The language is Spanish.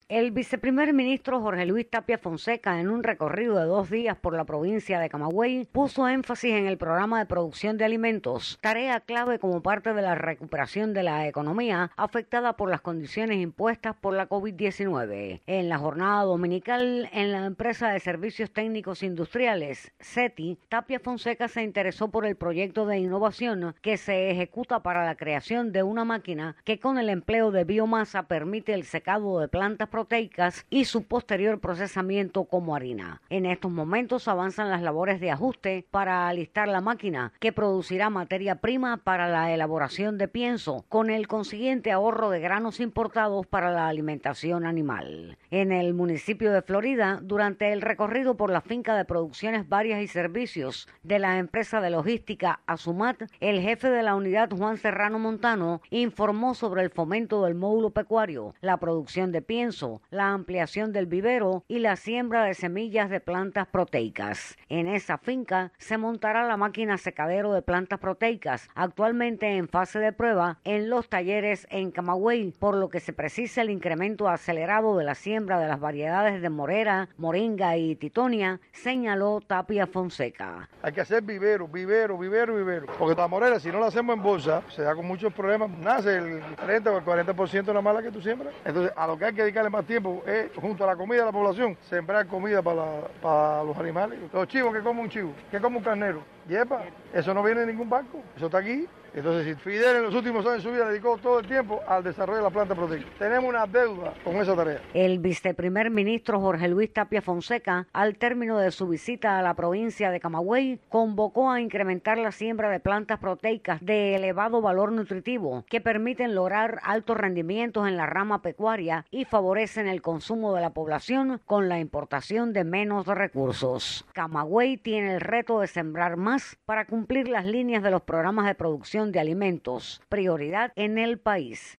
El viceprimer ministro Jorge Luis Tapia Fonseca, en un recorrido de 2 días por la provincia de Camagüey, puso énfasis en el programa de producción de alimentos, tarea clave como parte de la recuperación de la economía afectada por las condiciones impuestas por la COVID-19. En la jornada dominical en la empresa de servicios técnicos industriales, CETI, Tapia Fonseca se interesó por el proyecto de innovación que se ejecuta para la creación de una máquina que con el empleo de biomasa permite el secado de plantas proteicas y su posterior procesamiento como harina. En estos momentos avanzan las labores de ajuste para alistar la máquina que producirá materia prima para la elaboración de pienso, con el consiguiente ahorro de granos importados para la alimentación animal. En el municipio de Florida, durante el recorrido por la finca de producciones varias y servicios de la empresa de logística Asumat, el jefe de la unidad Juan Serrano Montano informó sobre el fomento del módulo pecuario, la producción de pienso, la ampliación del vivero y la siembra de semillas de plantas proteicas. En esa finca se montará la máquina secadero de plantas proteicas, actualmente en fase de prueba en los talleres en Camagüey, por lo que se precisa el incremento acelerado de la siembra de las variedades de morera, moringa y titonia, señaló Tapia Fonseca. Hay que hacer vivero, porque la morera, si no la hacemos en bolsa, se da con muchos problemas, nace el 30 o el 40% de la mala que tú siembras. Entonces, a lo que hay que dedicarle más tiempo es, junto a la comida de la población, sembrar comida para los animales. Los chivos, que come un chivo, que come un carnero, yepa, eso no viene de ningún banco, eso está aquí. Entonces, si Fidel en los últimos años de su vida dedicó todo el tiempo al desarrollo de la planta proteica, tenemos una deuda con esa tarea. El viceprimer ministro Jorge Luis Tapia Fonseca, al término de su visita a la provincia de Camagüey, convocó a incrementar la siembra de plantas proteicas de elevado valor nutritivo que permiten lograr altos rendimientos en la rama pecuaria y favorecen el consumo de la población con la importación de menos recursos. Camagüey tiene el reto de sembrar más para cumplir las líneas de los programas de producción de alimentos, prioridad en el país.